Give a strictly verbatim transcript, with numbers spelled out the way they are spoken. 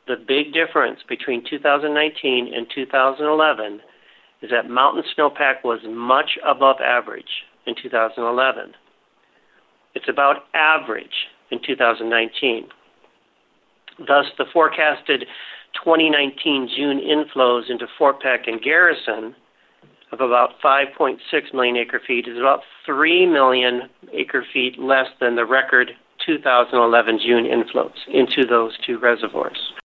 The big difference between two thousand nineteen and two thousand eleven is that mountain snowpack was much above average in two thousand eleven. It's about average in two thousand nineteen. Thus, the forecasted twenty nineteen June inflows into Fort Peck and Garrison of about five point six million acre-feet is about three million acre-feet less than the record two thousand eleven June inflows into those two reservoirs.